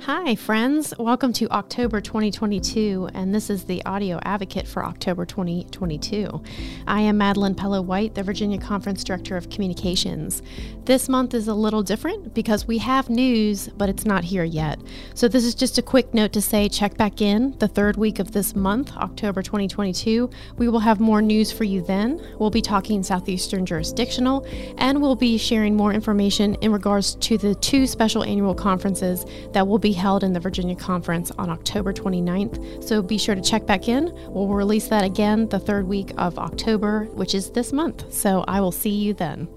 Hi, friends. Welcome to October 2022, and this is the audio advocate for October 2022. I am Madeline Pello-White, the Virginia Conference Director of Communications. This month is a little different because we have news, but it's not here yet. So this is just a quick note to say check back in the third week of this month, October 2022. We will have more news for you then. We'll be talking Southeastern jurisdictional, and we'll be sharing more information in regards to the two special annual conferences that will be held in the Virginia Conference on October 29th. So be sure to check back in. We'll release that again the third week of October, which is this month. So I will see you then.